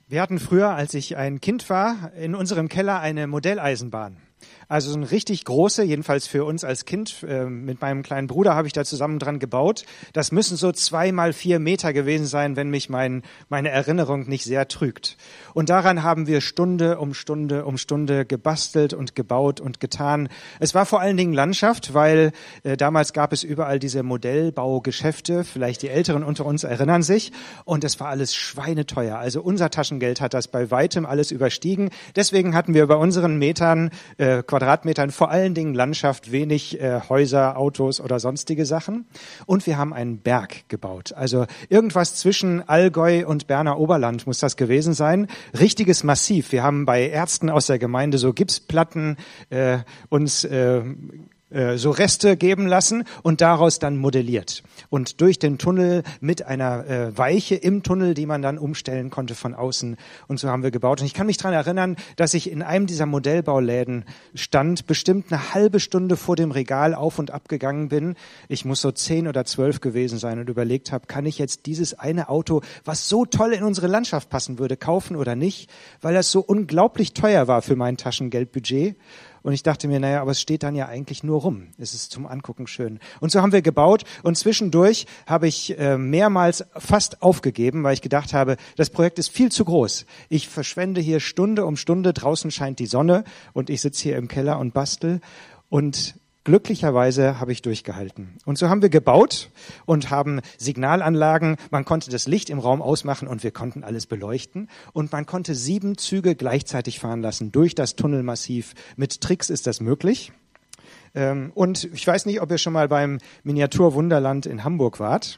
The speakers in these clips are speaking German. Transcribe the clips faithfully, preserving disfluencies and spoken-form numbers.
Wir hatten früher, als ich ein Kind war, in unserem Keller eine Modelleisenbahn. Also so eine richtig große, jedenfalls für uns als Kind. Äh, mit meinem kleinen Bruder habe ich da zusammen dran gebaut. Das müssen so zwei mal vier Meter gewesen sein, wenn mich mein, meine Erinnerung nicht sehr trügt. Und daran haben wir Stunde um Stunde um Stunde gebastelt und gebaut und getan. Es war vor allen Dingen Landschaft, weil äh, damals gab es überall diese Modellbaugeschäfte. Vielleicht die Älteren unter uns erinnern sich. Und es war alles schweineteuer. Also unser Taschengeld hat das bei weitem alles überstiegen. Deswegen hatten wir bei unseren Metern äh, Quadratmetern vor allen Dingen Landschaft, wenig äh, Häuser, Autos oder sonstige Sachen. Und wir haben einen Berg gebaut. Also irgendwas zwischen Allgäu und Berner Oberland muss das gewesen sein. Richtiges Massiv. Wir haben bei Ärzten aus der Gemeinde so Gipsplatten äh, uns äh, so Reste geben lassen und daraus dann modelliert. Und durch den Tunnel mit einer äh, Weiche im Tunnel, die man dann umstellen konnte von außen. Und so haben wir gebaut. Und ich kann mich daran erinnern, dass ich in einem dieser Modellbauläden stand, bestimmt eine halbe Stunde vor dem Regal auf und ab gegangen bin. Ich muss so zehn oder zwölf gewesen sein und überlegt habe, kann ich jetzt dieses eine Auto, was so toll in unsere Landschaft passen würde, kaufen oder nicht? Weil das so unglaublich teuer war für mein Taschengeldbudget. Und ich dachte mir, naja, aber es steht dann ja eigentlich nur rum. Es ist zum Angucken schön. Und so haben wir gebaut. Und zwischendurch habe ich äh, mehrmals fast aufgegeben, weil ich gedacht habe, das Projekt ist viel zu groß. Ich verschwende hier Stunde um Stunde. Draußen scheint die Sonne und ich sitze hier im Keller und bastel. Und glücklicherweise habe ich durchgehalten. Und so haben wir gebaut und haben Signalanlagen. Man konnte das Licht im Raum ausmachen und wir konnten alles beleuchten. Und man konnte sieben Züge gleichzeitig fahren lassen durch das Tunnelmassiv. Mit Tricks ist das möglich. Und ich weiß nicht, ob ihr schon mal beim Miniaturwunderland in Hamburg wart.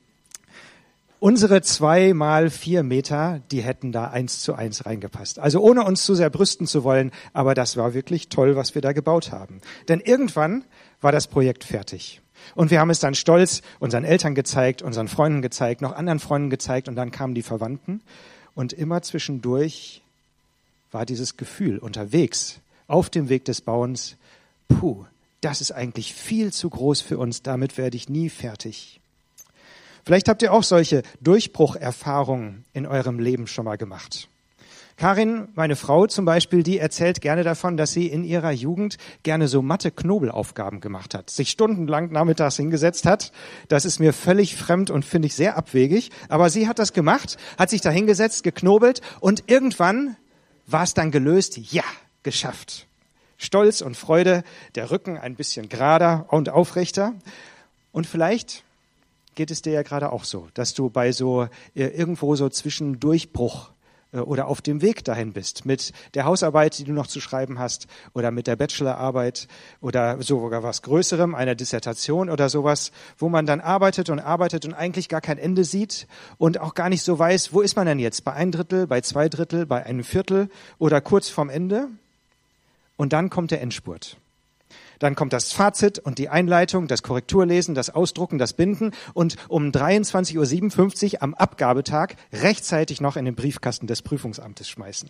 Unsere zwei mal vier Meter, die hätten da eins zu eins reingepasst. Also ohne uns zu sehr brüsten zu wollen, aber das war wirklich toll, was wir da gebaut haben. Denn irgendwann war das Projekt fertig. Und wir haben es dann stolz unseren Eltern gezeigt, unseren Freunden gezeigt, noch anderen Freunden gezeigt und dann kamen die Verwandten. Und immer zwischendurch war dieses Gefühl unterwegs, auf dem Weg des Bauens, puh, das ist eigentlich viel zu groß für uns, damit werde ich nie fertig. Vielleicht habt ihr auch solche Durchbrucherfahrungen in eurem Leben schon mal gemacht. Karin, meine Frau zum Beispiel, die erzählt gerne davon, dass sie in ihrer Jugend gerne so Mathe-Knobelaufgaben gemacht hat, sich stundenlang nachmittags hingesetzt hat. Das ist mir völlig fremd und finde ich sehr abwegig. Aber sie hat das gemacht, hat sich da hingesetzt, geknobelt und irgendwann war es dann gelöst. Ja, geschafft. Stolz und Freude, der Rücken ein bisschen gerader und aufrechter. Und vielleicht geht es dir ja gerade auch so, dass du bei so äh, irgendwo so zwischen Durchbruch äh, oder auf dem Weg dahin bist, mit der Hausarbeit, die du noch zu schreiben hast, oder mit der Bachelorarbeit oder sogar was Größerem, einer Dissertation oder sowas, wo man dann arbeitet und arbeitet und eigentlich gar kein Ende sieht und auch gar nicht so weiß, wo ist man denn jetzt, bei ein Drittel, bei zwei Drittel, bei einem Viertel oder kurz vorm Ende. Und dann kommt der Endspurt. Dann kommt das Fazit und die Einleitung, das Korrekturlesen, das Ausdrucken, das Binden und um dreiundzwanzig Uhr siebenundfünfzig am Abgabetag rechtzeitig noch in den Briefkasten des Prüfungsamtes schmeißen.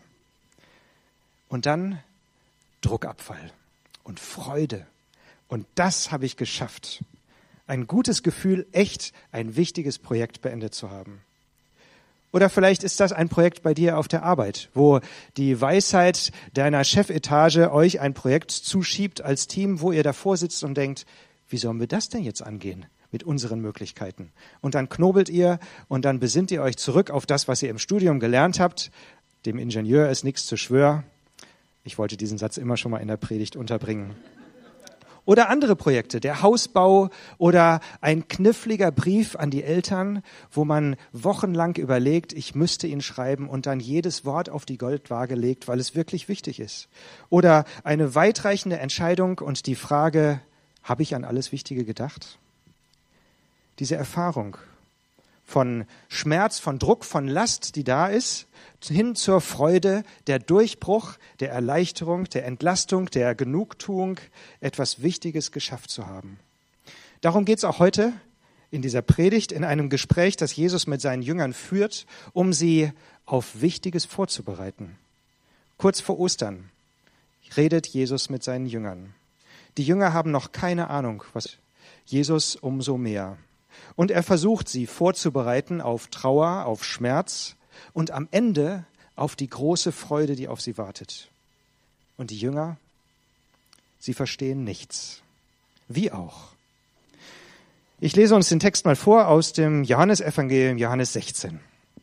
Und dann Druckabfall und Freude. Und das habe ich geschafft. Ein gutes Gefühl, echt ein wichtiges Projekt beendet zu haben. Oder vielleicht ist das ein Projekt bei dir auf der Arbeit, wo die Weisheit deiner Chefetage euch ein Projekt zuschiebt als Team, wo ihr davor sitzt und denkt, wie sollen wir das denn jetzt angehen mit unseren Möglichkeiten? Und dann knobelt ihr und dann besinnt ihr euch zurück auf das, was ihr im Studium gelernt habt. Dem Ingenieur ist nichts zu schwör. Ich wollte diesen Satz immer schon mal in der Predigt unterbringen. Oder andere Projekte, der Hausbau oder ein kniffliger Brief an die Eltern, wo man wochenlang überlegt, ich müsste ihn schreiben und dann jedes Wort auf die Goldwaage legt, weil es wirklich wichtig ist. Oder eine weitreichende Entscheidung und die Frage, habe ich an alles Wichtige gedacht? Diese Erfahrung von Schmerz, von Druck, von Last, die da ist, hin zur Freude, der Durchbruch, der Erleichterung, der Entlastung, der Genugtuung, etwas Wichtiges geschafft zu haben. Darum geht es auch heute in dieser Predigt, in einem Gespräch, das Jesus mit seinen Jüngern führt, um sie auf Wichtiges vorzubereiten. Kurz vor Ostern redet Jesus mit seinen Jüngern. Die Jünger haben noch keine Ahnung, was Jesus umso mehr. Und er versucht, sie vorzubereiten auf Trauer, auf Schmerz und am Ende auf die große Freude, die auf sie wartet. Und die Jünger, sie verstehen nichts. Wie auch. Ich lese uns den Text mal vor aus dem Johannesevangelium, Johannes sechzehn.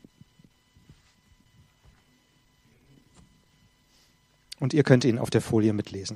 Und ihr könnt ihn auf der Folie mitlesen.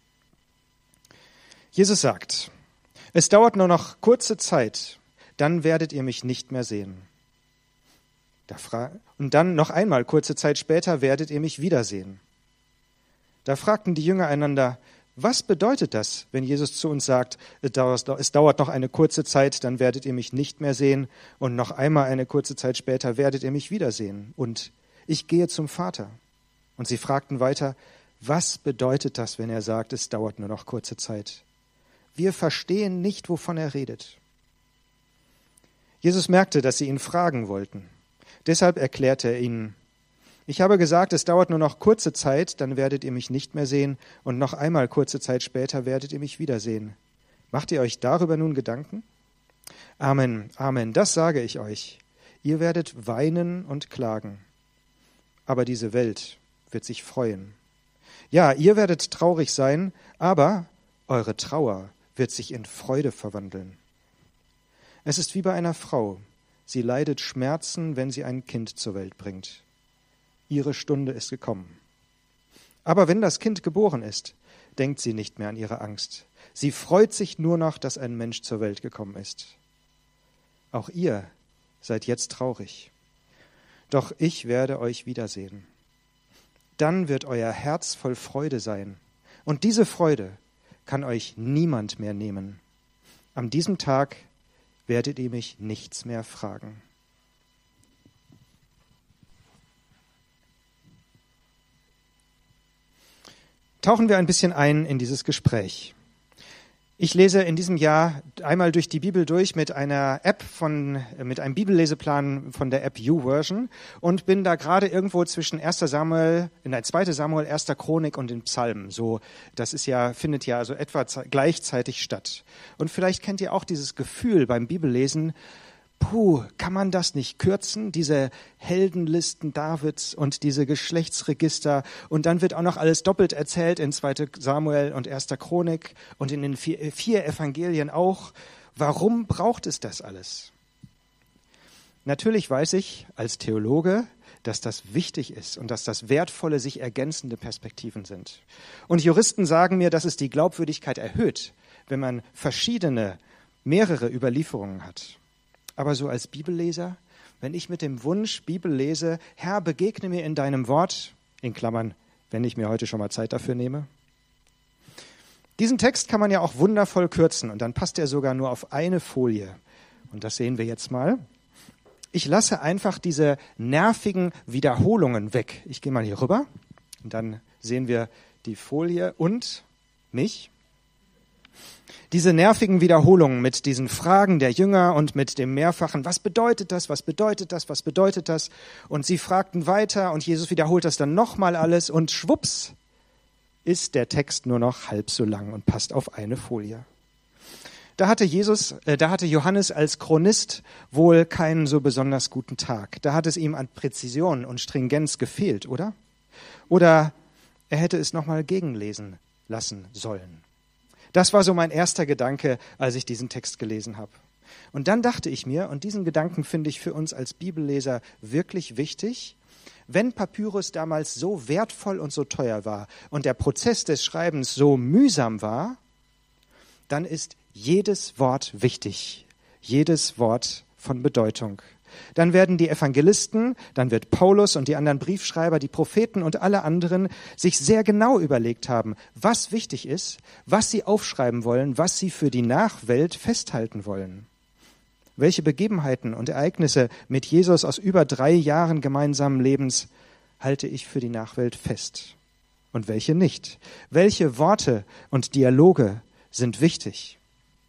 Jesus sagt, es dauert nur noch kurze Zeit, dann werdet ihr mich nicht mehr sehen. Da fra- Und dann noch einmal, kurze Zeit später, werdet ihr mich wiedersehen. Da fragten die Jünger einander, was bedeutet das, wenn Jesus zu uns sagt, es dauert noch eine kurze Zeit, dann werdet ihr mich nicht mehr sehen und noch einmal eine kurze Zeit später werdet ihr mich wiedersehen und ich gehe zum Vater. Und sie fragten weiter, was bedeutet das, wenn er sagt, es dauert nur noch kurze Zeit? Wir verstehen nicht, wovon er redet. Jesus merkte, dass sie ihn fragen wollten. Deshalb erklärte er ihnen, ich habe gesagt, es dauert nur noch kurze Zeit, dann werdet ihr mich nicht mehr sehen und noch einmal kurze Zeit später werdet ihr mich wiedersehen. Macht ihr euch darüber nun Gedanken? Amen, Amen, das sage ich euch. Ihr werdet weinen und klagen, aber diese Welt wird sich freuen. Ja, ihr werdet traurig sein, aber eure Trauer wird sich in Freude verwandeln. Es ist wie bei einer Frau. Sie leidet Schmerzen, wenn sie ein Kind zur Welt bringt. Ihre Stunde ist gekommen. Aber wenn das Kind geboren ist, denkt sie nicht mehr an ihre Angst. Sie freut sich nur noch, dass ein Mensch zur Welt gekommen ist. Auch ihr seid jetzt traurig. Doch ich werde euch wiedersehen. Dann wird euer Herz voll Freude sein. Und diese Freude kann euch niemand mehr nehmen. An diesem Tag werdet ihr mich nichts mehr fragen. Tauchen wir ein bisschen ein in dieses Gespräch. Ich lese in diesem Jahr einmal durch die Bibel durch mit einer App von, mit einem Bibelleseplan von der App YouVersion und bin da gerade irgendwo zwischen erster Samuel, nein, zweiter Samuel, erster Chronik und den Psalmen. So, das ist ja, findet ja so etwa gleichzeitig statt. Und vielleicht kennt ihr auch dieses Gefühl beim Bibellesen, puh, kann man das nicht kürzen, diese Heldenlisten Davids und diese Geschlechtsregister und dann wird auch noch alles doppelt erzählt in zweiter Samuel und erster Chronik und in den vier, vier Evangelien auch. Warum braucht es das alles? Natürlich weiß ich als Theologe, dass das wichtig ist und dass das wertvolle, sich ergänzende Perspektiven sind. Und Juristen sagen mir, dass es die Glaubwürdigkeit erhöht, wenn man verschiedene, mehrere Überlieferungen hat. Aber so als Bibelleser, wenn ich mit dem Wunsch Bibel lese, Herr, begegne mir in deinem Wort, in Klammern, wenn ich mir heute schon mal Zeit dafür nehme. Diesen Text kann man ja auch wundervoll kürzen und dann passt er sogar nur auf eine Folie. Und das sehen wir jetzt mal. Ich lasse einfach diese nervigen Wiederholungen weg. Ich gehe mal hier rüber und dann sehen wir die Folie und mich. Diese nervigen Wiederholungen mit diesen Fragen der Jünger und mit dem mehrfachen, was bedeutet das, was bedeutet das, was bedeutet das? Und sie fragten weiter und Jesus wiederholt das dann nochmal alles und schwupps ist der Text nur noch halb so lang und passt auf eine Folie. Da hatte Jesus, äh, da hatte Johannes als Chronist wohl keinen so besonders guten Tag. Da hat es ihm an Präzision und Stringenz gefehlt, oder? Oder er hätte es nochmal gegenlesen lassen sollen. Das war so mein erster Gedanke, als ich diesen Text gelesen habe. Und dann dachte ich mir, und diesen Gedanken finde ich für uns als Bibelleser wirklich wichtig, wenn Papyrus damals so wertvoll und so teuer war und der Prozess des Schreibens so mühsam war, dann ist jedes Wort wichtig, jedes Wort von Bedeutung. Dann werden die Evangelisten, dann wird Paulus und die anderen Briefschreiber, die Propheten und alle anderen sich sehr genau überlegt haben, was wichtig ist, was sie aufschreiben wollen, was sie für die Nachwelt festhalten wollen. Welche Begebenheiten und Ereignisse mit Jesus aus über drei Jahren gemeinsamen Lebens halte ich für die Nachwelt fest und welche nicht? Welche Worte und Dialoge sind wichtig?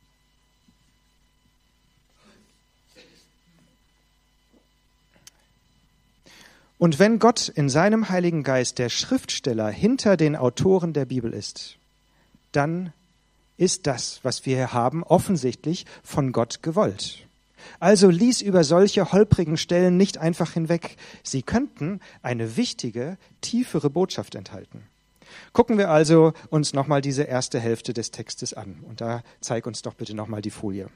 Und wenn Gott in seinem Heiligen Geist der Schriftsteller hinter den Autoren der Bibel ist, dann ist das, was wir hier haben, offensichtlich von Gott gewollt. Also lies über solche holprigen Stellen nicht einfach hinweg. Sie könnten eine wichtige, tiefere Botschaft enthalten. Gucken wir also uns nochmal diese erste Hälfte des Textes an. Und da zeig uns doch bitte nochmal die Folie.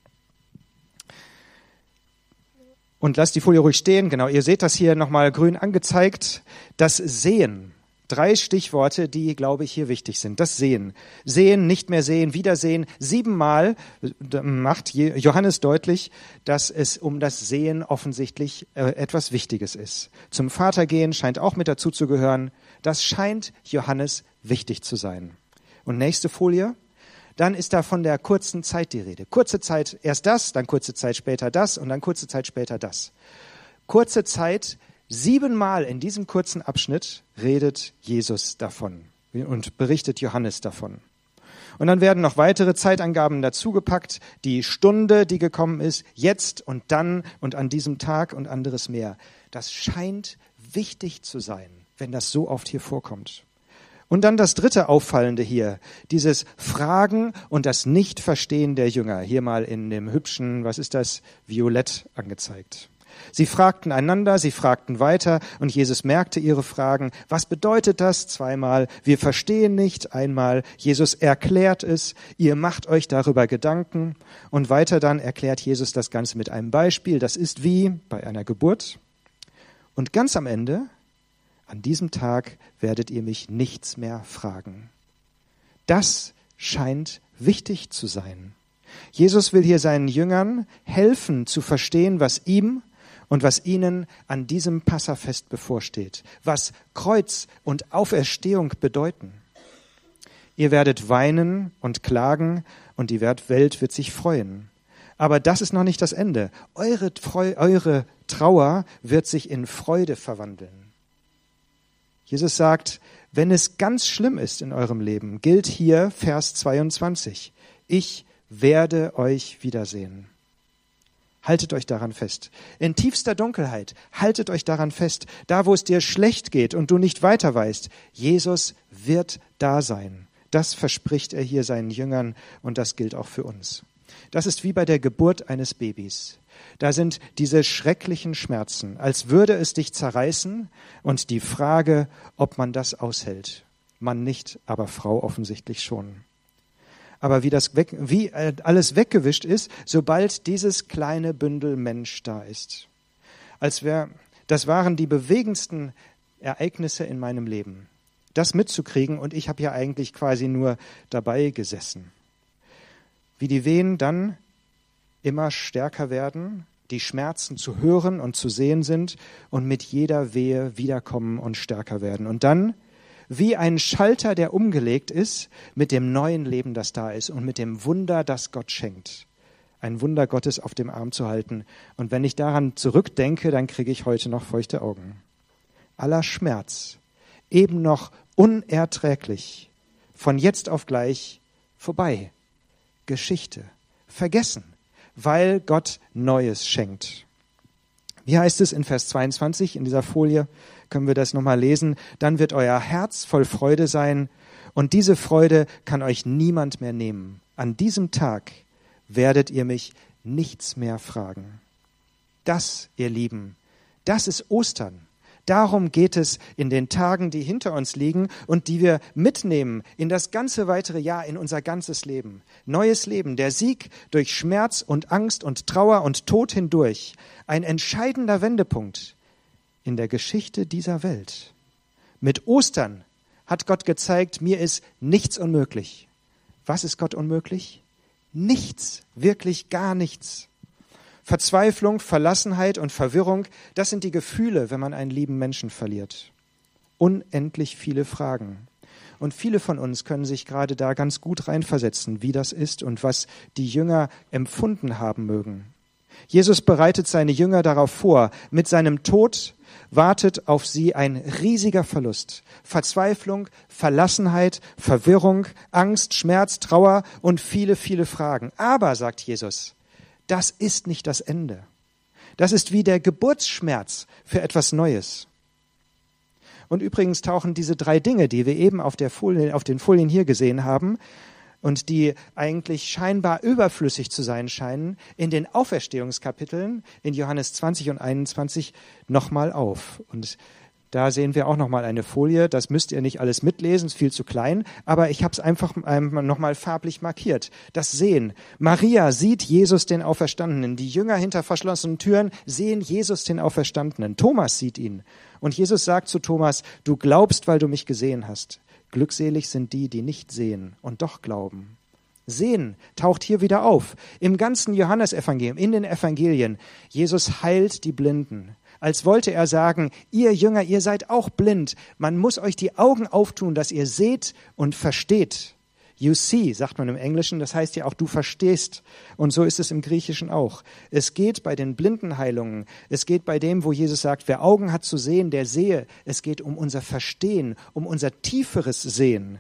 Und lasst die Folie ruhig stehen. Genau, ihr seht das hier nochmal grün angezeigt. Das Sehen. Drei Stichworte, die, glaube ich, hier wichtig sind. Das Sehen. Sehen, nicht mehr sehen, wiedersehen. Siebenmal macht Johannes deutlich, dass es um das Sehen offensichtlich äh, etwas Wichtiges ist. Zum Vater gehen scheint auch mit dazu zu gehören. Das scheint Johannes wichtig zu sein. Und nächste Folie. Dann ist da von der kurzen Zeit die Rede. Kurze Zeit erst das, dann kurze Zeit später das und dann kurze Zeit später das. Kurze Zeit. Siebenmal in diesem kurzen Abschnitt redet Jesus davon und berichtet Johannes davon. Und dann werden noch weitere Zeitangaben dazugepackt, die Stunde, die gekommen ist, jetzt und dann und an diesem Tag und anderes mehr. Das scheint wichtig zu sein, wenn das so oft hier vorkommt. Und dann das dritte Auffallende hier, dieses Fragen und das Nichtverstehen der Jünger, hier mal in dem hübschen, was ist das, Violett angezeigt. Sie fragten einander, sie fragten weiter und Jesus merkte ihre Fragen. Was bedeutet das? Zweimal. Wir verstehen nicht. Einmal. Jesus erklärt es. Ihr macht euch darüber Gedanken. Und weiter dann erklärt Jesus das Ganze mit einem Beispiel. Das ist wie bei einer Geburt. Und ganz am Ende, an diesem Tag werdet ihr mich nichts mehr fragen. Das scheint wichtig zu sein. Jesus will hier seinen Jüngern helfen zu verstehen, was ihm und was ihnen an diesem Passafest bevorsteht, was Kreuz und Auferstehung bedeuten. Ihr werdet weinen und klagen und die Welt wird sich freuen. Aber das ist noch nicht das Ende. Eure, Freu- eure Trauer wird sich in Freude verwandeln. Jesus sagt, wenn es ganz schlimm ist in eurem Leben, gilt hier Vers zweiundzwanzig. Ich werde euch wiedersehen. Haltet euch daran fest. In tiefster Dunkelheit, haltet euch daran fest. Da, wo es dir schlecht geht und du nicht weiter weißt, Jesus wird da sein. Das verspricht er hier seinen Jüngern und das gilt auch für uns. Das ist wie bei der Geburt eines Babys. Da sind diese schrecklichen Schmerzen, als würde es dich zerreißen und die Frage, ob man das aushält. Mann nicht, aber Frau offensichtlich schon. Aber wie das weg, wie alles weggewischt ist, sobald dieses kleine Bündel Mensch da ist. Als wär, das waren die bewegendsten Ereignisse in meinem Leben. Das mitzukriegen und ich habe ja eigentlich quasi nur dabei gesessen. Wie die Wehen dann immer stärker werden, die Schmerzen zu hören und zu sehen sind und mit jeder Wehe wiederkommen und stärker werden. Und dann wie ein Schalter, der umgelegt ist mit dem neuen Leben, das da ist und mit dem Wunder, das Gott schenkt. Ein Wunder Gottes auf dem Arm zu halten. Und wenn ich daran zurückdenke, dann kriege ich heute noch feuchte Augen. Aller Schmerz, eben noch unerträglich, von jetzt auf gleich vorbei. Geschichte, vergessen, weil Gott Neues schenkt. Wie heißt es in Vers zweiundzwanzig in dieser Folie? Können wir das nochmal lesen? Dann wird euer Herz voll Freude sein und diese Freude kann euch niemand mehr nehmen. An diesem Tag werdet ihr mich nichts mehr fragen. Das, ihr Lieben, das ist Ostern. Darum geht es in den Tagen, die hinter uns liegen und die wir mitnehmen in das ganze weitere Jahr, in unser ganzes Leben. Neues Leben, der Sieg durch Schmerz und Angst und Trauer und Tod hindurch. Ein entscheidender Wendepunkt in der Geschichte dieser Welt. Mit Ostern hat Gott gezeigt, mir ist nichts unmöglich. Was ist Gott unmöglich? Nichts, wirklich gar nichts. Verzweiflung, Verlassenheit und Verwirrung, das sind die Gefühle, wenn man einen lieben Menschen verliert. Unendlich viele Fragen. Und viele von uns können sich gerade da ganz gut reinversetzen, wie das ist und was die Jünger empfunden haben mögen. Jesus bereitet seine Jünger darauf vor. Mit seinem Tod wartet auf sie ein riesiger Verlust. Verzweiflung, Verlassenheit, Verwirrung, Angst, Schmerz, Trauer und viele, viele Fragen. Aber, sagt Jesus, das ist nicht das Ende. Das ist wie der Geburtsschmerz für etwas Neues. Und übrigens tauchen diese drei Dinge, die wir eben auf der Folie, auf den Folien hier gesehen haben, und die eigentlich scheinbar überflüssig zu sein scheinen, in den Auferstehungskapiteln in Johannes zwanzig und einundzwanzig nochmal auf. Und da sehen wir auch nochmal eine Folie. Das müsst ihr nicht alles mitlesen, ist viel zu klein. Aber ich habe es einfach nochmal farblich markiert. Das Sehen. Maria sieht Jesus den Auferstandenen. Die Jünger hinter verschlossenen Türen sehen Jesus den Auferstandenen. Thomas sieht ihn. Und Jesus sagt zu Thomas, du glaubst, weil du mich gesehen hast. Glückselig sind die, die nicht sehen und doch glauben. Sehen taucht hier wieder auf. Im ganzen Johannesevangelium, in den Evangelien. Jesus heilt die Blinden. Als wollte er sagen, ihr Jünger, ihr seid auch blind. Man muss euch die Augen auftun, dass ihr seht und versteht. You see, sagt man im Englischen, das heißt ja auch, du verstehst. Und so ist es im Griechischen auch. Es geht bei den Blindenheilungen, es geht bei dem, wo Jesus sagt, wer Augen hat zu sehen, der sehe. Es geht um unser Verstehen, um unser tieferes Sehen.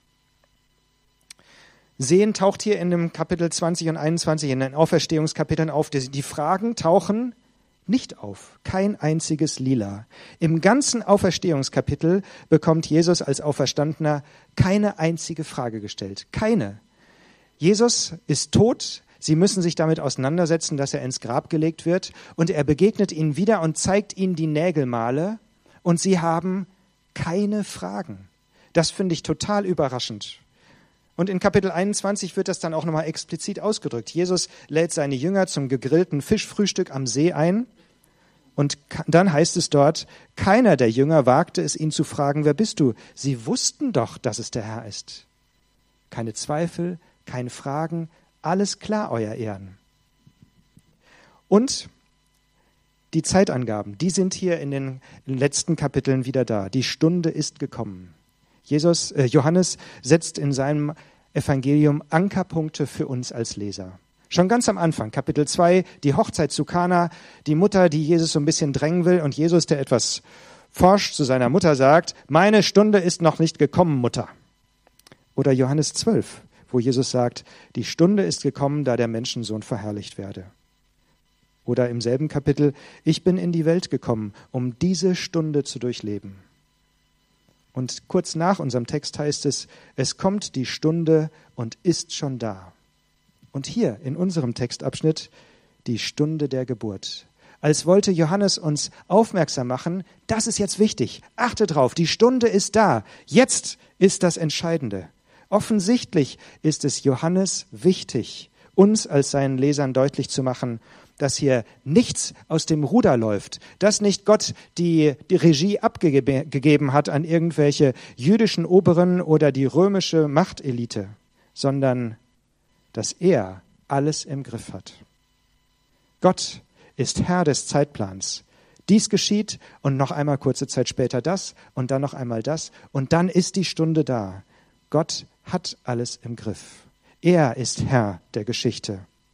Sehen taucht hier in dem Kapitel zwanzig und einundzwanzig, in den Auferstehungskapiteln auf. Die Fragen tauchen nicht auf, kein einziges Lila. Im ganzen Auferstehungskapitel bekommt Jesus als Auferstandener keine einzige Frage gestellt. Keine. Jesus ist tot. Sie müssen sich damit auseinandersetzen, dass er ins Grab gelegt wird. Und er begegnet ihnen wieder und zeigt ihnen die Nägelmale. Und sie haben keine Fragen. Das finde ich total überraschend. Und in Kapitel einundzwanzig wird das dann auch nochmal explizit ausgedrückt. Jesus lädt seine Jünger zum gegrillten Fischfrühstück am See ein. Und dann heißt es dort, keiner der Jünger wagte es, ihn zu fragen, wer bist du? Sie wussten doch, dass es der Herr ist. Keine Zweifel, keine Fragen, alles klar, euer Ehren. Und die Zeitangaben, die sind hier in den letzten Kapiteln wieder da. Die Stunde ist gekommen. Jesus, äh, Johannes setzt in seinem Evangelium Ankerpunkte für uns als Leser. Schon ganz am Anfang, Kapitel zwei, die Hochzeit zu Kana, die Mutter, die Jesus so ein bisschen drängen will und Jesus, der etwas forscht, zu seiner Mutter sagt, meine Stunde ist noch nicht gekommen, Mutter. Oder Johannes zwölf, wo Jesus sagt, die Stunde ist gekommen, da der Menschensohn verherrlicht werde. Oder im selben Kapitel, ich bin in die Welt gekommen, um diese Stunde zu durchleben. Und kurz nach unserem Text heißt es, es kommt die Stunde und ist schon da. Und hier in unserem Textabschnitt die Stunde der Geburt. Als wollte Johannes uns aufmerksam machen, das ist jetzt wichtig. Achte drauf, die Stunde ist da. Jetzt ist das Entscheidende. Offensichtlich ist es Johannes wichtig, uns als seinen Lesern deutlich zu machen, dass hier nichts aus dem Ruder läuft, dass nicht Gott die, die Regie abgegeben hat an irgendwelche jüdischen Oberen oder die römische Machtelite, sondern dass er alles im Griff hat. Gott ist Herr des Zeitplans. Dies geschieht und noch einmal kurze Zeit später das und dann noch einmal das und dann ist die Stunde da. Gott hat alles im Griff. Er ist Herr der Geschichte.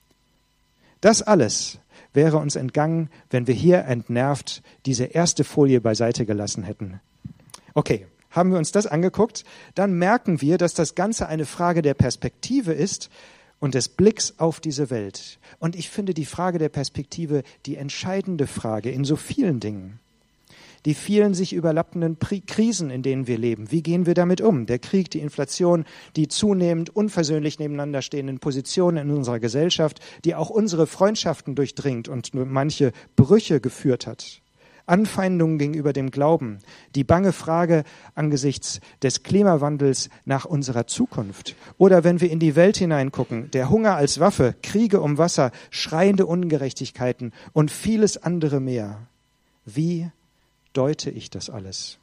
Das alles wäre uns entgangen, wenn wir hier entnervt diese erste Folie beiseite gelassen hätten. Okay, haben wir uns das angeguckt, dann merken wir, dass das Ganze eine Frage der Perspektive ist und des Blicks auf diese Welt. Und ich finde die Frage der Perspektive die entscheidende Frage in so vielen Dingen. Die vielen sich überlappenden Krisen, in denen wir leben. Wie gehen wir damit um? Der Krieg, die Inflation, die zunehmend unversöhnlich nebeneinander stehenden Positionen in unserer Gesellschaft, die auch unsere Freundschaften durchdringt und manche Brüche geführt hat. Anfeindungen gegenüber dem Glauben, die bange Frage angesichts des Klimawandels nach unserer Zukunft. Oder wenn wir in die Welt hineingucken, der Hunger als Waffe, Kriege um Wasser, schreiende Ungerechtigkeiten und vieles andere mehr. Wie deute ich das alles?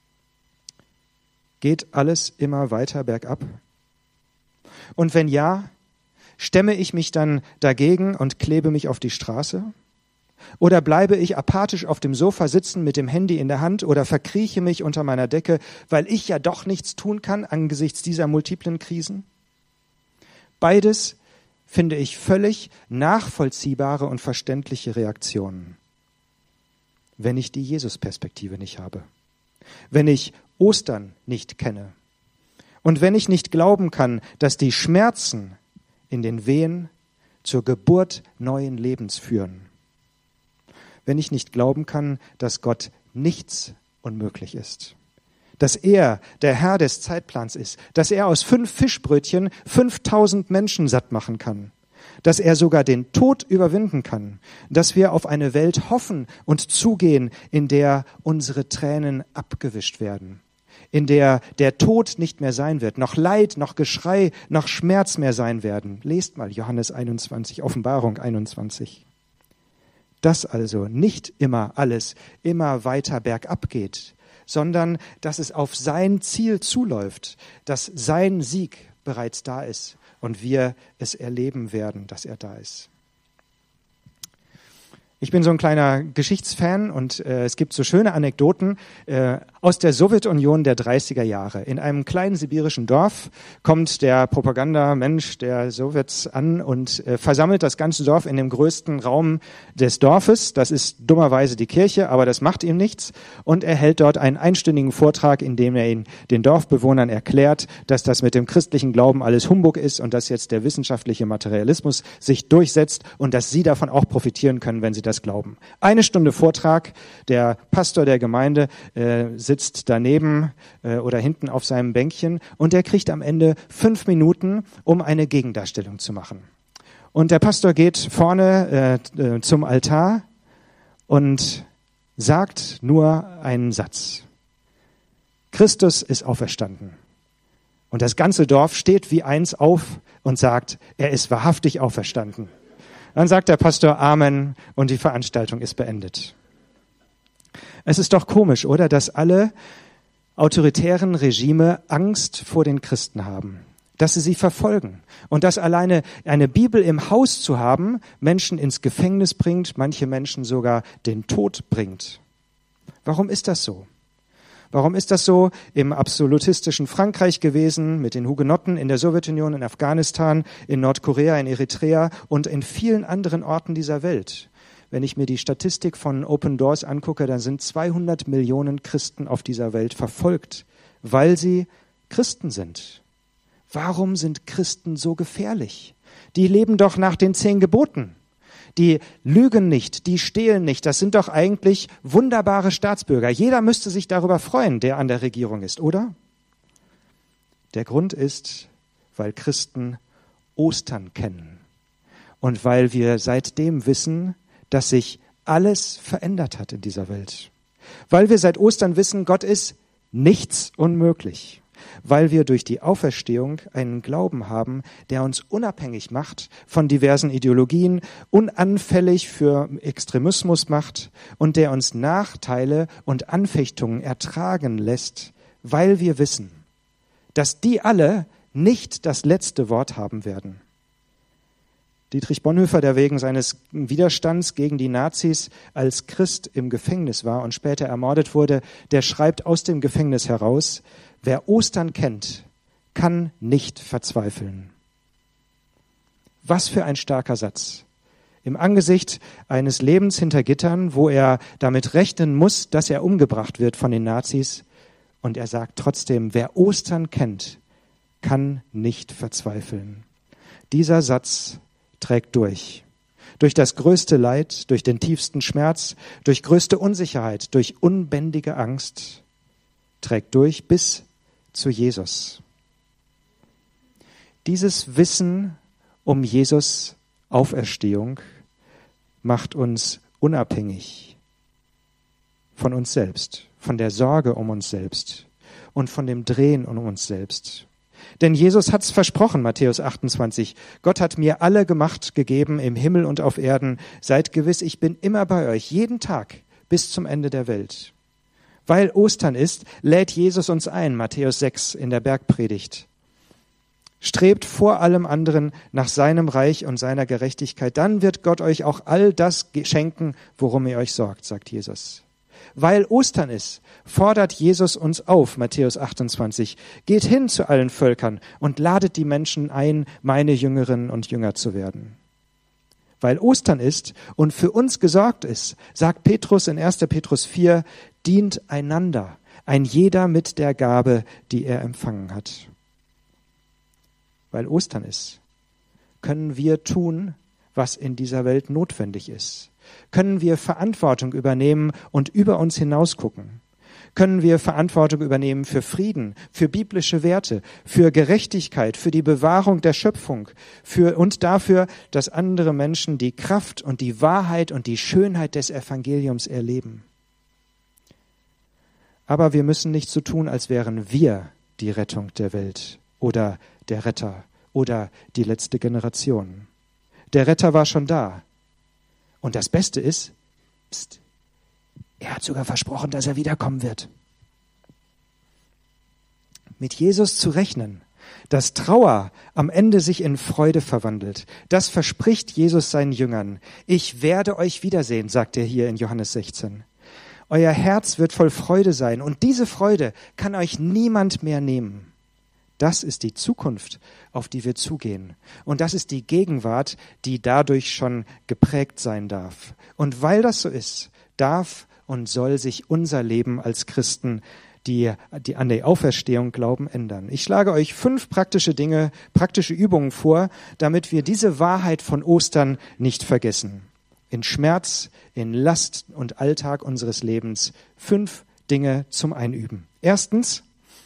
Geht alles immer weiter bergab? Und wenn ja, stemme ich mich dann dagegen und klebe mich auf die Straße? Oder bleibe ich apathisch auf dem Sofa sitzen mit dem Handy in der Hand oder verkrieche mich unter meiner Decke, weil ich ja doch nichts tun kann angesichts dieser multiplen Krisen? Beides finde ich völlig nachvollziehbare und verständliche Reaktionen. Wenn ich die Jesus-Perspektive nicht habe, wenn ich Ostern nicht kenne und wenn ich nicht glauben kann, dass die Schmerzen in den Wehen zur Geburt neuen Lebens führen, wenn ich nicht glauben kann, dass Gott nichts unmöglich ist, dass er der Herr des Zeitplans ist, dass er aus fünf Fischbrötchen fünftausend Menschen satt machen kann, dass er sogar den Tod überwinden kann, dass wir auf eine Welt hoffen und zugehen, in der unsere Tränen abgewischt werden, in der der Tod nicht mehr sein wird, noch Leid, noch Geschrei, noch Schmerz mehr sein werden. Lest mal Johannes einundzwanzig, Offenbarung einundzwanzig. Dass also nicht immer alles immer weiter bergab geht, sondern dass es auf sein Ziel zuläuft, dass sein Sieg bereits da ist und wir es erleben werden, dass er da ist. Ich bin so ein kleiner Geschichtsfan und äh, es gibt so schöne Anekdoten äh, aus der Sowjetunion der dreißiger Jahre. In einem kleinen sibirischen Dorf kommt der Propagandamensch der Sowjets an und äh, versammelt das ganze Dorf in dem größten Raum des Dorfes. Das ist dummerweise die Kirche, aber das macht ihm nichts. Und er hält dort einen einstündigen Vortrag, in dem er ihn, den Dorfbewohnern erklärt, dass das mit dem christlichen Glauben alles Humbug ist und dass jetzt der wissenschaftliche Materialismus sich durchsetzt und dass sie davon auch profitieren können, wenn sie das glauben. Eine Stunde Vortrag, der Pastor der Gemeinde äh, sitzt daneben äh, oder hinten auf seinem Bänkchen und der kriegt am Ende fünf Minuten, um eine Gegendarstellung zu machen. Und der Pastor geht vorne äh, äh, zum Altar und sagt nur einen Satz. Christus ist auferstanden. Und das ganze Dorf steht wie eins auf und sagt, er ist wahrhaftig auferstanden. Dann sagt der Pastor Amen und die Veranstaltung ist beendet. Es ist doch komisch, oder, dass alle autoritären Regime Angst vor den Christen haben, dass sie sie verfolgen und dass alleine eine Bibel im Haus zu haben Menschen ins Gefängnis bringt, manche Menschen sogar den Tod bringt. Warum ist das so? Warum ist das so im absolutistischen Frankreich gewesen, mit den Hugenotten in der Sowjetunion, in Afghanistan, in Nordkorea, in Eritrea und in vielen anderen Orten dieser Welt? Wenn ich mir die Statistik von Open Doors angucke, dann sind zweihundert Millionen Christen auf dieser Welt verfolgt, weil sie Christen sind. Warum sind Christen so gefährlich? Die leben doch nach den zehn Geboten. Die lügen nicht, die stehlen nicht. Das sind doch eigentlich wunderbare Staatsbürger. Jeder müsste sich darüber freuen, der an der Regierung ist, oder? Der Grund ist, weil Christen Ostern kennen und weil wir seitdem wissen, dass sich alles verändert hat in dieser Welt. Weil wir seit Ostern wissen, Gott ist nichts unmöglich. Weil wir durch die Auferstehung einen Glauben haben, der uns unabhängig macht von diversen Ideologien, unanfällig für Extremismus macht und der uns Nachteile und Anfechtungen ertragen lässt, weil wir wissen, dass die alle nicht das letzte Wort haben werden. Dietrich Bonhoeffer, der wegen seines Widerstands gegen die Nazis als Christ im Gefängnis war und später ermordet wurde, der schreibt aus dem Gefängnis heraus: Wer Ostern kennt, kann nicht verzweifeln. Was für ein starker Satz. Im Angesicht eines Lebens hinter Gittern, wo er damit rechnen muss, dass er umgebracht wird von den Nazis. Und er sagt trotzdem, wer Ostern kennt, kann nicht verzweifeln. Dieser Satz trägt durch. Durch das größte Leid, durch den tiefsten Schmerz, durch größte Unsicherheit, durch unbändige Angst, trägt durch bis zu Jesus. Dieses Wissen um Jesus Auferstehung macht uns unabhängig von uns selbst, von der Sorge um uns selbst und von dem Drehen um uns selbst. Denn Jesus hat's versprochen, Matthäus achtundzwanzig. Gott hat mir alle Macht gegeben im Himmel und auf Erden. Seid gewiss, ich bin immer bei euch, jeden Tag bis zum Ende der Welt. Weil Ostern ist, lädt Jesus uns ein, Matthäus sechs in der Bergpredigt. Strebt vor allem anderen nach seinem Reich und seiner Gerechtigkeit, dann wird Gott euch auch all das schenken, worum ihr euch sorgt, sagt Jesus. Weil Ostern ist, fordert Jesus uns auf, Matthäus achtundzwanzig, geht hin zu allen Völkern und ladet die Menschen ein, meine Jüngerinnen und Jünger zu werden. Weil Ostern ist und für uns gesorgt ist, sagt Petrus in erster Petrus vier, dient einander, ein jeder mit der Gabe, die er empfangen hat. Weil Ostern ist, können wir tun, was in dieser Welt notwendig ist. Können wir Verantwortung übernehmen und über uns hinaus gucken. können wir Verantwortung übernehmen für Frieden, für biblische Werte, für Gerechtigkeit, für die Bewahrung der Schöpfung, für und dafür, dass andere Menschen die Kraft und die Wahrheit und die Schönheit des Evangeliums erleben. Aber wir müssen nicht so tun, als wären wir die Rettung der Welt oder der Retter oder die letzte Generation. Der Retter war schon da. Und das Beste ist, pst, er hat sogar versprochen, dass er wiederkommen wird. Mit Jesus zu rechnen, dass Trauer am Ende sich in Freude verwandelt, das verspricht Jesus seinen Jüngern. Ich werde euch wiedersehen, sagt er hier in Johannes sechzehn. Euer Herz wird voll Freude sein und diese Freude kann euch niemand mehr nehmen. Das ist die Zukunft, auf die wir zugehen. Und das ist die Gegenwart, die dadurch schon geprägt sein darf. Und weil das so ist, darf und soll sich unser Leben als Christen, die, die an die Auferstehung glauben, ändern. Ich schlage euch fünf praktische Dinge, praktische Übungen vor, damit wir diese Wahrheit von Ostern nicht vergessen. In Schmerz, in Last und Alltag unseres Lebens fünf Dinge zum Einüben. Erstens,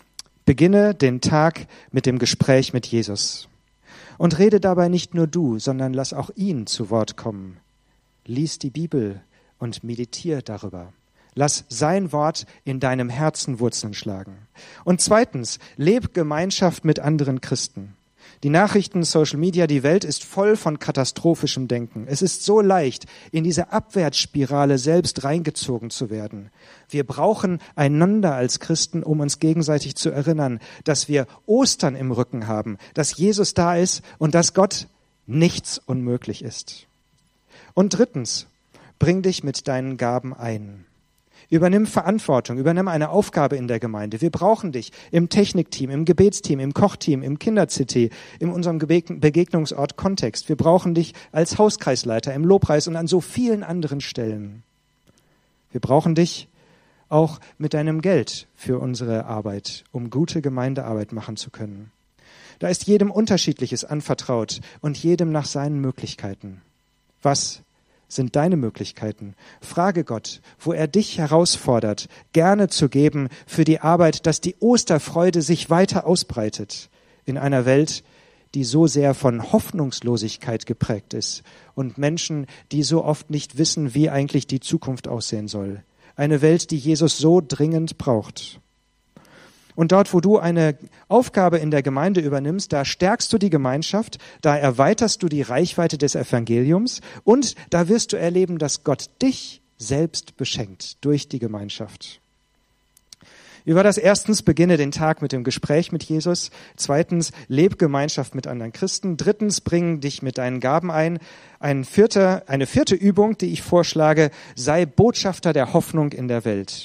beginne den Tag mit dem Gespräch mit Jesus. Und rede dabei nicht nur du, sondern lass auch ihn zu Wort kommen. Lies die Bibel und meditiere darüber. Lass sein Wort in deinem Herzen Wurzeln schlagen. Und zweitens, leb Gemeinschaft mit anderen Christen. Die Nachrichten, Social Media, die Welt ist voll von katastrophischem Denken. Es ist so leicht, in diese Abwärtsspirale selbst reingezogen zu werden. Wir brauchen einander als Christen, um uns gegenseitig zu erinnern, dass wir Ostern im Rücken haben, dass Jesus da ist und dass Gott nichts unmöglich ist. Und drittens, bring dich mit deinen Gaben ein. Übernimm Verantwortung, übernimm eine Aufgabe in der Gemeinde. Wir brauchen dich im Technikteam, im Gebetsteam, im Kochteam, im Kinder-C T, in unserem Begegnungsort Kontext. Wir brauchen dich als Hauskreisleiter, im Lobpreis und an so vielen anderen Stellen. Wir brauchen dich auch mit deinem Geld für unsere Arbeit, um gute Gemeindearbeit machen zu können. Da ist jedem Unterschiedliches anvertraut und jedem nach seinen Möglichkeiten. Was sind deine Möglichkeiten? Frage Gott, wo er dich herausfordert, gerne zu geben für die Arbeit, dass die Osterfreude sich weiter ausbreitet in einer Welt, die so sehr von Hoffnungslosigkeit geprägt ist und Menschen, die so oft nicht wissen, wie eigentlich die Zukunft aussehen soll. Eine Welt, die Jesus so dringend braucht. Und dort, wo du eine Aufgabe in der Gemeinde übernimmst, da stärkst du die Gemeinschaft, da erweiterst du die Reichweite des Evangeliums und da wirst du erleben, dass Gott dich selbst beschenkt durch die Gemeinschaft. Wie war das? Erstens, beginne den Tag mit dem Gespräch mit Jesus. Zweitens, leb Gemeinschaft mit anderen Christen. Drittens, bring dich mit deinen Gaben ein. Ein vierter, eine vierte Übung, die ich vorschlage, sei Botschafter der Hoffnung in der Welt.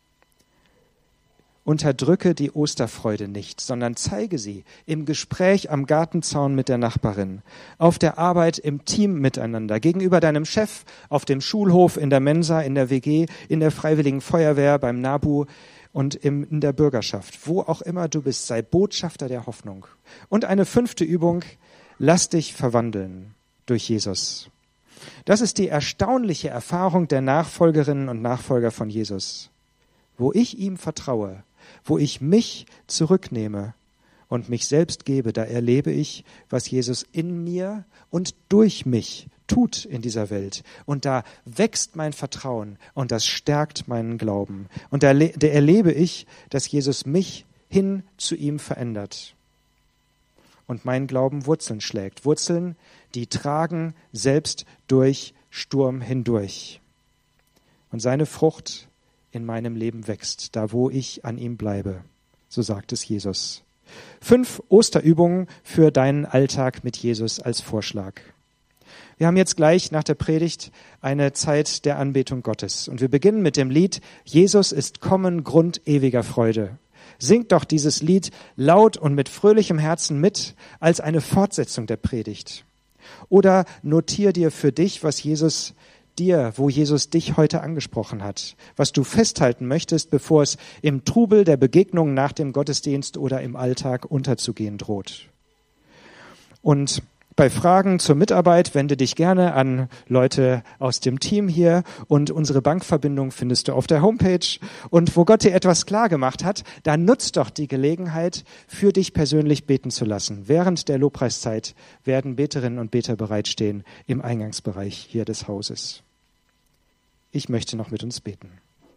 Unterdrücke die Osterfreude nicht, sondern zeige sie im Gespräch am Gartenzaun mit der Nachbarin, auf der Arbeit im Team miteinander, gegenüber deinem Chef, auf dem Schulhof, in der Mensa, in der W G, in der Freiwilligen Feuerwehr, beim NABU und im, in der Bürgerschaft. Wo auch immer du bist, sei Botschafter der Hoffnung. Und eine fünfte Übung, lass dich verwandeln durch Jesus. Das ist die erstaunliche Erfahrung der Nachfolgerinnen und Nachfolger von Jesus. Wo ich ihm vertraue, wo ich mich zurücknehme und mich selbst gebe, da erlebe ich, was Jesus in mir und durch mich tut in dieser Welt. Und da wächst mein Vertrauen und das stärkt meinen Glauben. Und da, da erlebe ich, dass Jesus mich hin zu ihm verändert. Und mein Glauben Wurzeln schlägt. Wurzeln, die tragen selbst durch Sturm hindurch. Und seine Frucht in meinem Leben wächst, da wo ich an ihm bleibe. So sagt es Jesus. Fünf Osterübungen für deinen Alltag mit Jesus als Vorschlag. Wir haben jetzt gleich nach der Predigt eine Zeit der Anbetung Gottes. Und wir beginnen mit dem Lied Jesus ist kommen, Grund ewiger Freude. Singt doch dieses Lied laut und mit fröhlichem Herzen mit als eine Fortsetzung der Predigt. Oder notier dir für dich, was Jesus dir, wo Jesus dich heute angesprochen hat, was du festhalten möchtest, bevor es im Trubel der Begegnungen nach dem Gottesdienst oder im Alltag unterzugehen droht. Und Bei Fragen zur Mitarbeit wende dich gerne an Leute aus dem Team hier und unsere Bankverbindung findest du auf der Homepage. Und wo Gott dir etwas klar gemacht hat, dann nutzt doch die Gelegenheit, für dich persönlich beten zu lassen. Während der Lobpreiszeit werden Beterinnen und Beter bereitstehen im Eingangsbereich hier des Hauses. Ich möchte noch mit uns beten.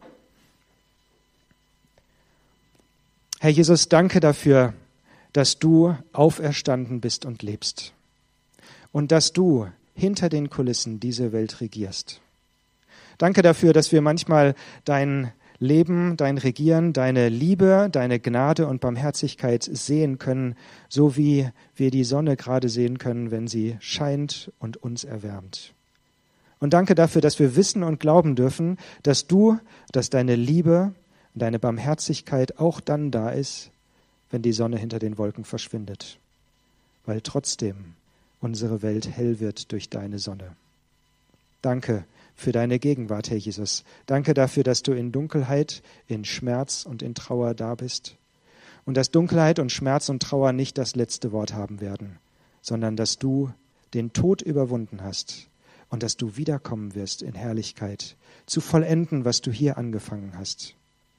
Herr Jesus, danke dafür, dass du auferstanden bist und lebst. Und dass du hinter den Kulissen diese Welt regierst. Danke dafür, dass wir manchmal dein Leben, dein Regieren, deine Liebe, deine Gnade und Barmherzigkeit sehen können, so wie wir die Sonne gerade sehen können, wenn sie scheint und uns erwärmt. Und danke dafür, dass wir wissen und glauben dürfen, dass du, dass deine Liebe und deine Barmherzigkeit auch dann da ist, wenn die Sonne hinter den Wolken verschwindet. Weil trotzdem unsere Welt hell wird durch deine Sonne. Danke für deine Gegenwart, Herr Jesus. Danke dafür, dass du in Dunkelheit, in Schmerz und in Trauer da bist. Und dass Dunkelheit und Schmerz und Trauer nicht das letzte Wort haben werden, sondern dass du den Tod überwunden hast und dass du wiederkommen wirst in Herrlichkeit, zu vollenden, was du hier angefangen hast.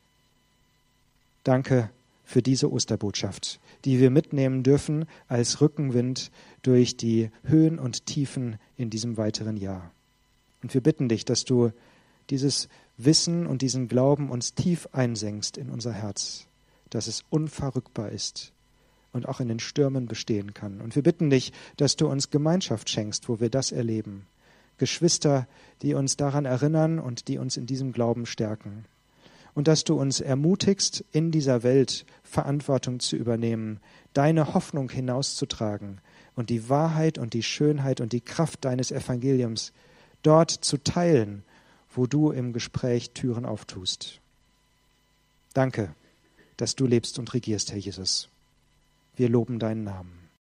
Danke für diese Osterbotschaft, die wir mitnehmen dürfen als Rückenwind durch die Höhen und Tiefen in diesem weiteren Jahr. Und wir bitten dich, dass du dieses Wissen und diesen Glauben uns tief einsenkst in unser Herz, dass es unverrückbar ist und auch in den Stürmen bestehen kann. Und wir bitten dich, dass du uns Gemeinschaft schenkst, wo wir das erleben. Geschwister, die uns daran erinnern und die uns in diesem Glauben stärken. Und dass du uns ermutigst, in dieser Welt Verantwortung zu übernehmen, deine Hoffnung hinauszutragen und die Wahrheit und die Schönheit und die Kraft deines Evangeliums dort zu teilen, wo du im Gespräch Türen auftust. Danke, dass du lebst und regierst, Herr Jesus. Wir loben deinen Namen.